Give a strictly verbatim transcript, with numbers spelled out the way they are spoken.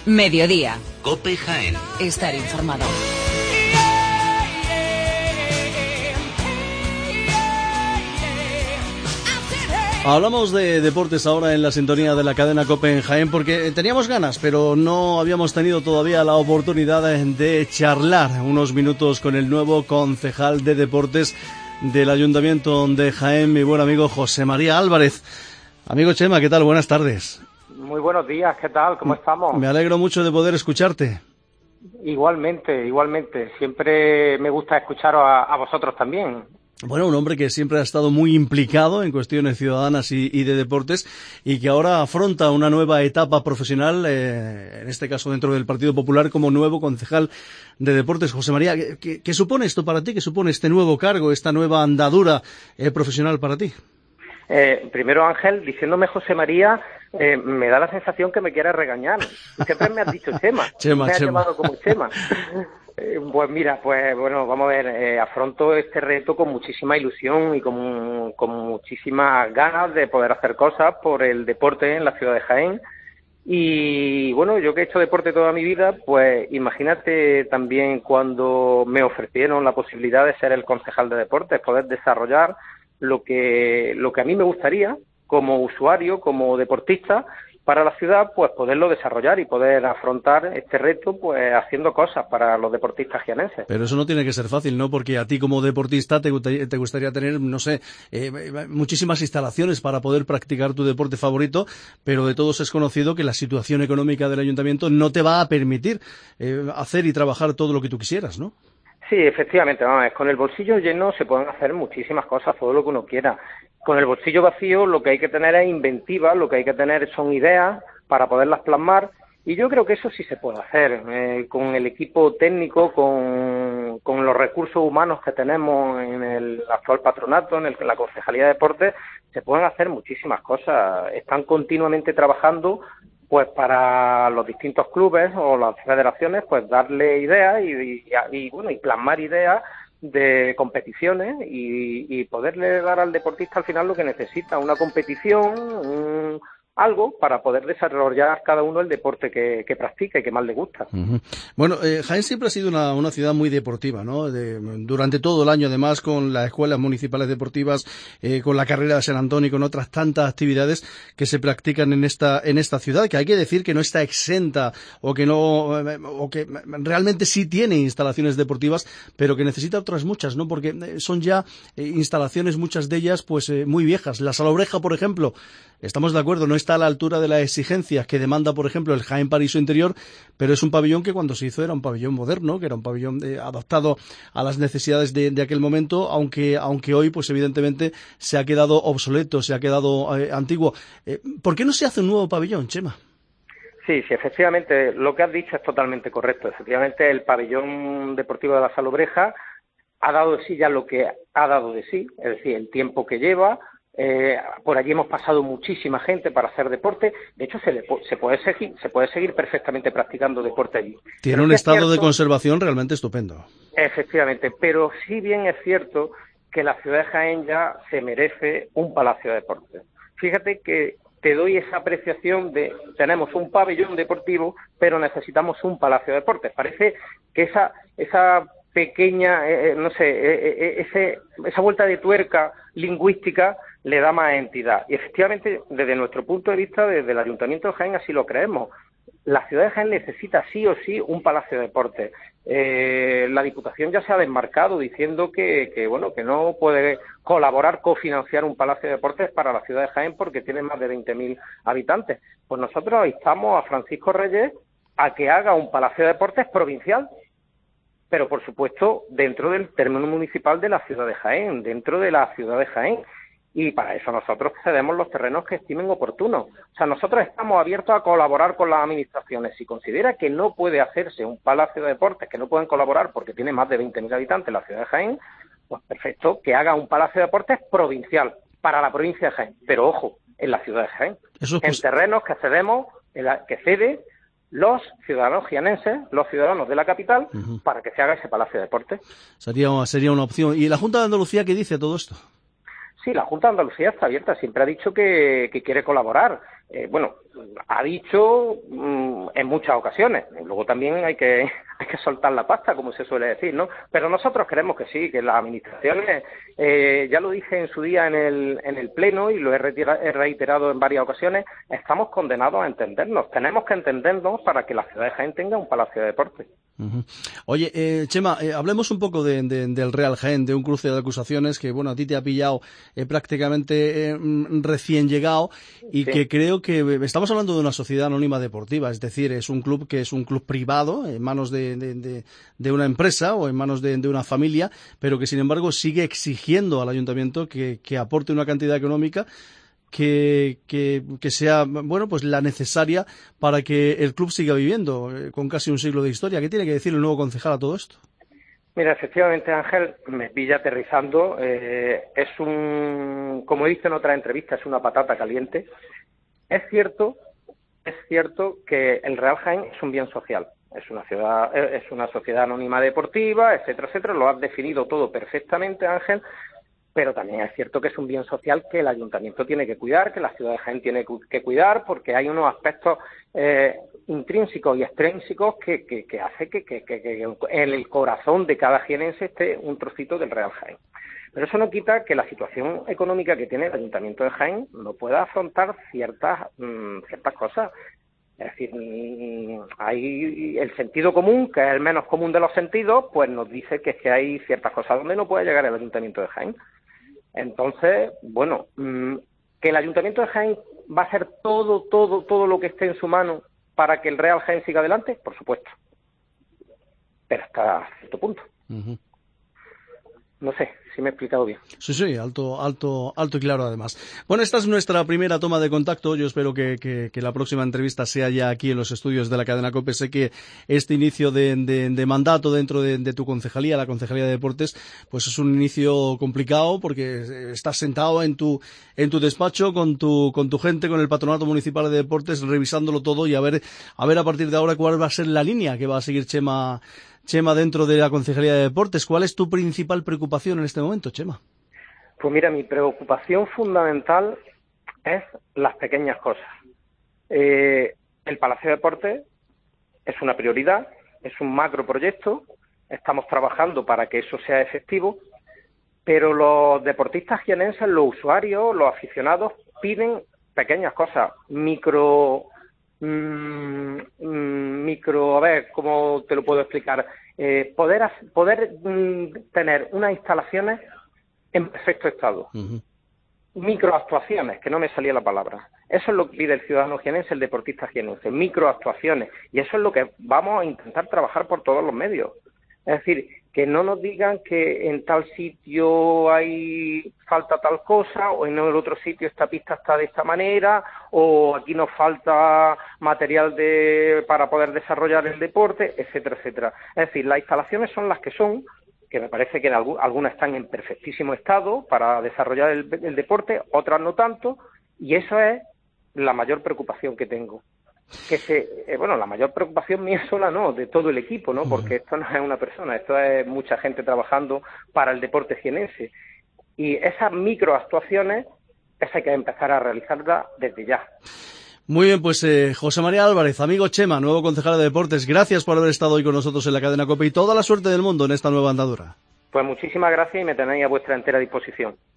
Mediodía. COPE Jaén. Estar informado. Hablamos de deportes ahora en la sintonía de la cadena COPE en Jaén porque teníamos ganas, pero no habíamos tenido todavía la oportunidad de charlar unos minutos con el nuevo concejal de deportes del Ayuntamiento de Jaén, mi buen amigo José María Álvarez. Amigo Chema, ¿qué tal? Buenas tardes. Muy buenos días, ¿qué tal? ¿Cómo estamos? Me alegro mucho de poder escucharte. Igualmente, igualmente. Siempre me gusta escucharos a, a vosotros también. Bueno, un hombre que siempre ha estado muy implicado en cuestiones ciudadanas y, y de deportes y que ahora afronta una nueva etapa profesional, eh, en este caso dentro del Partido Popular, como nuevo concejal de deportes. José María, ¿qué, qué, qué supone esto para ti? ¿Qué supone este nuevo cargo, esta nueva andadura eh, profesional para ti? Eh, primero, Ángel, diciéndome José María, eh, me da la sensación que me quieres regañar. Siempre me has dicho Chema. Chema, me has Chema. llamado como Chema. Eh, pues mira, pues bueno, vamos a ver, eh, afronto este reto con muchísima ilusión y con, con muchísimas ganas de poder hacer cosas por el deporte en la ciudad de Jaén. Y bueno, yo que he hecho deporte toda mi vida, pues imagínate también cuando me ofrecieron la posibilidad de ser el concejal de deportes, poder desarrollar lo que lo que a mí me gustaría como usuario, como deportista para la ciudad, pues poderlo desarrollar y poder afrontar este reto pues haciendo cosas para los deportistas jienenses. Pero eso no tiene que ser fácil, ¿no? Porque a ti como deportista te, te gustaría tener, no sé, eh, muchísimas instalaciones para poder practicar tu deporte favorito, pero de todos es conocido que la situación económica del ayuntamiento no te va a permitir eh, hacer y trabajar todo lo que tú quisieras, ¿no? Sí, efectivamente, vamos, con el bolsillo lleno se pueden hacer muchísimas cosas, todo lo que uno quiera. Con el bolsillo vacío lo que hay que tener es inventiva, lo que hay que tener son ideas para poderlas plasmar y yo creo que eso sí se puede hacer. Eh, con el equipo técnico, con, con los recursos humanos que tenemos en el actual patronato, en, el, en la Concejalía de Deportes, se pueden hacer muchísimas cosas. Están continuamente trabajando pues para los distintos clubes o las federaciones, pues darle ideas y, y, y bueno, y plasmar ideas de competiciones y, y poderle dar al deportista al final lo que necesita, una competición, un, algo para poder desarrollar cada uno el deporte que, que practica y que más le gusta. Uh-huh. Bueno, eh, Jaén siempre ha sido una, una ciudad muy deportiva, ¿no? De, durante todo el año, además, con las escuelas municipales deportivas, eh, con la carrera de San Antonio y con otras tantas actividades que se practican en esta en esta ciudad, que hay que decir que no está exenta o que no eh, o que realmente sí tiene instalaciones deportivas, pero que necesita otras muchas, ¿no? Porque son ya eh, instalaciones, muchas de ellas, pues eh, muy viejas. La Salobreja, por ejemplo, estamos de acuerdo, no está a la altura de las exigencias que demanda, por ejemplo, el Jaén Paraíso Interior, pero es un pabellón que cuando se hizo era un pabellón moderno, que era un pabellón eh, adaptado a las necesidades de, de aquel momento, aunque aunque hoy, pues evidentemente, se ha quedado obsoleto, se ha quedado eh, antiguo. Eh, ¿Por qué no se hace un nuevo pabellón, Chema? Sí, sí, efectivamente, lo que has dicho es totalmente correcto. Efectivamente, el pabellón deportivo de la Salobreja ha dado de sí ya lo que ha dado de sí, es decir, el tiempo que lleva. Eh, por allí hemos pasado muchísima gente para hacer deporte. De hecho, se, le, se puede seguir se puede seguir perfectamente practicando deporte allí. Tiene un estado cierto, de conservación realmente estupendo. Efectivamente, pero sí bien es cierto que la ciudad de Jaén ya se merece un palacio de deportes. Fíjate que te doy esa apreciación de tenemos un pabellón deportivo, pero necesitamos un palacio de deportes. Parece que esa esa pequeña, eh, no sé, eh, ese, esa vuelta de tuerca lingüística le da más entidad. Y efectivamente, desde nuestro punto de vista, desde el Ayuntamiento de Jaén, así lo creemos. La ciudad de Jaén necesita sí o sí un palacio de deportes. Eh, la Diputación ya se ha desmarcado diciendo que, que, bueno, que no puede colaborar, cofinanciar un palacio de deportes para la ciudad de Jaén porque tiene más de veinte mil habitantes. Pues nosotros instamos a Francisco Reyes a que haga un palacio de deportes provincial, pero por supuesto dentro del término municipal de la ciudad de Jaén, dentro de la ciudad de Jaén. Y para eso nosotros cedemos los terrenos que estimen oportunos. O sea, nosotros estamos abiertos a colaborar con las administraciones. Si considera que no puede hacerse un palacio de deportes, que no pueden colaborar porque tiene más de veinte mil habitantes la ciudad de Jaén, pues perfecto, que haga un palacio de deportes provincial, para la provincia de Jaén. Pero ojo, en la ciudad de Jaén. Eso es en pos- terrenos que cedemos, en la, que cede los ciudadanos jienenses, los ciudadanos de la capital, uh-huh, para que se haga ese palacio de deportes. Sería, sería una opción. ¿Y la Junta de Andalucía qué dice todo esto? Sí, la Junta de Andalucía está abierta, siempre ha dicho que, que quiere colaborar. eh, bueno, ha dicho mmm, en muchas ocasiones. Luego también hay que hay que soltar la pasta, como se suele decir, ¿no? Pero nosotros creemos que sí, que las administraciones, eh, ya lo dije en su día en el en el pleno y lo he, retira, he reiterado en varias ocasiones, estamos condenados a entendernos. Tenemos que entendernos para que la ciudad de Jaén tenga un palacio de deportes. Uh-huh. Oye, eh, Chema, eh, hablemos un poco de, de, del Real Jaén, de un cruce de acusaciones que, bueno, a ti te ha pillado eh, prácticamente eh, recién llegado y sí. que creo que estamos hablando de una sociedad anónima deportiva, es decir, es un club que es un club privado en manos de, de, de, de una empresa o en manos de, de una familia, pero que sin embargo sigue exigiendo al ayuntamiento que, que aporte una cantidad económica Que, que, que sea, bueno, pues la necesaria para que el club siga viviendo eh, con casi un siglo de historia. ¿Qué tiene que decir el nuevo concejal a todo esto? Mira, efectivamente, Ángel, me pilla aterrizando. Eh, es un, como he dicho en otras entrevistas, es una patata caliente. Es cierto, es cierto que el Real Jaén es un bien social. Es una ciudad, es una sociedad anónima deportiva, etcétera, etcétera. Lo has definido todo perfectamente, Ángel. Pero también es cierto que es un bien social que el ayuntamiento tiene que cuidar, que la ciudad de Jaén tiene que cuidar, porque hay unos aspectos eh, intrínsecos y extrínsecos que, que, que hace que, que, que, que en el corazón de cada jienense esté un trocito del Real Jaén. Pero eso no quita que la situación económica que tiene el ayuntamiento de Jaén no pueda afrontar ciertas, mmm, ciertas cosas. Es decir, hay el sentido común, que es el menos común de los sentidos, pues nos dice que es que hay ciertas cosas donde no puede llegar el ayuntamiento de Jaén. Entonces, bueno, que el Ayuntamiento de Jaén va a hacer todo, todo, todo lo que esté en su mano para que el Real Jaén siga adelante, por supuesto. Pero hasta cierto punto. Uh-huh. No sé si me he explicado bien. Sí, sí, alto, alto, alto y claro además. Bueno, esta es nuestra primera toma de contacto. Yo espero que, que, que la próxima entrevista sea ya aquí en los estudios de la cadena COPE. Sé que este inicio de, de, de mandato dentro de, de tu concejalía, la Concejalía de Deportes, pues es un inicio complicado porque estás sentado en tu, en tu despacho con tu, con tu gente, con el Patronato Municipal de Deportes, revisándolo todo y a ver, a ver a partir de ahora cuál va a ser la línea que va a seguir Chema Chema, dentro de la Concejalía de Deportes. ¿Cuál es tu principal preocupación en este momento, Chema? Pues mira, mi preocupación fundamental es las pequeñas cosas. Eh, el Palacio de Deportes es una prioridad, es un macroproyecto, estamos trabajando para que eso sea efectivo, pero los deportistas jienenses, los usuarios, los aficionados, piden pequeñas cosas, micro... Mm, mm, micro, a ver, ¿cómo te lo puedo explicar? Eh, poder poder mm, tener unas instalaciones en perfecto estado. Uh-huh. Microactuaciones, que no me salía la palabra. Eso es lo que pide el ciudadano jienense, el deportista jienense, microactuaciones. Y eso es lo que vamos a intentar trabajar por todos los medios. Es decir, que no nos digan que en tal sitio hay falta tal cosa, o en el otro sitio esta pista está de esta manera, o aquí nos falta material de, para poder desarrollar el deporte, etcétera, etcétera. Es decir, las instalaciones son las que son, que me parece que en algún, algunas están en perfectísimo estado para desarrollar el, el deporte, otras no tanto, y eso es la mayor preocupación que tengo. Que se, eh, bueno, la mayor preocupación mía sola no, de todo el equipo, ¿no? Porque esto no es una persona, esto es mucha gente trabajando para el deporte jienense. Y esas microactuaciones, esas hay que empezar a realizarlas desde ya. Muy bien, pues eh, José María Álvarez, amigo Chema, nuevo concejal de Deportes, gracias por haber estado hoy con nosotros en la cadena COPE y toda la suerte del mundo en esta nueva andadura. Pues muchísimas gracias y me tenéis a vuestra entera disposición.